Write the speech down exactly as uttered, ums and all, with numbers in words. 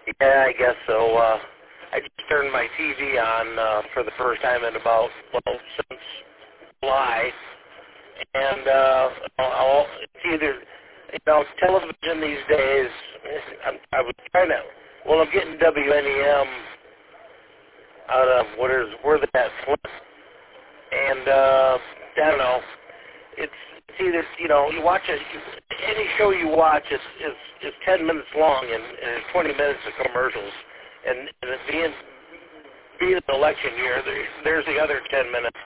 Yeah, I guess so. Uh, I just turned my T V on uh, for the first time in about, well, since July. And uh, I'll, it's either, you know, television these days, I'm, I was trying to, well, I'm getting W N E M out of, what is, where they at, Flint. And, uh, I don't know, it's, it's either, you know, you watch it, any show you watch is, is, is ten minutes long and, and twenty minutes of commercials. And, and it being, being an election year, there, there's the other ten minutes.